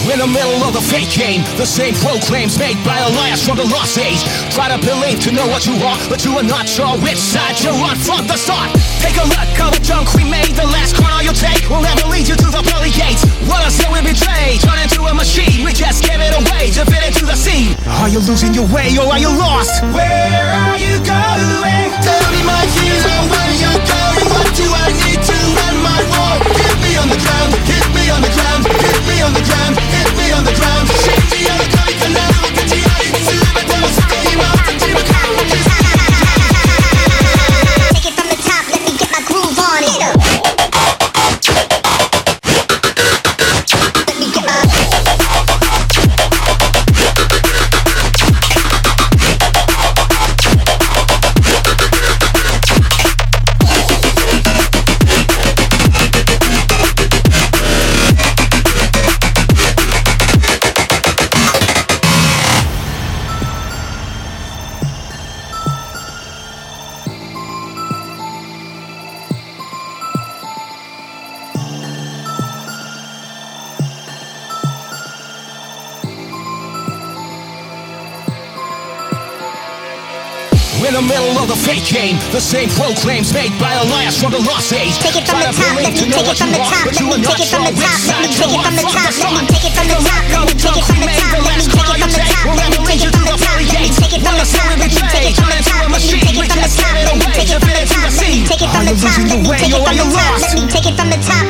In the middle of the fake game, the same proclaims made by Elias from the lost age. Try to believe to know what you are, but you are not sure which side you're on from the start. Take a look, all the junk we made, the last corner you take will never lead you to the pearly gates. What us till we betray, turn into a machine, we just give it away to fit into the scene. Are you losing your way or are you lost? Where are you going? Tell me my hero, where you're going. What do I need to run my war? Hit me on the ground, hit me on the ground, hit me on the ground, hit me on the ground. Shake me on the ground, and now look at you. Take it from the top, let me get my groove on it. Let me get my in the middle of the fake game, the same proclaims made by Elias from the lost age. Take it from the top, let me take it from the top, let me take it from the top, let me take it from the top, let me take it from the top, let me take it from the top, let me take it from the top, let me take it from the top, let me take it from the top, let me take it from the top, let me take it from the top, let me take it from the top, let me take it from the top, let me take it from the top, let me take it from the top.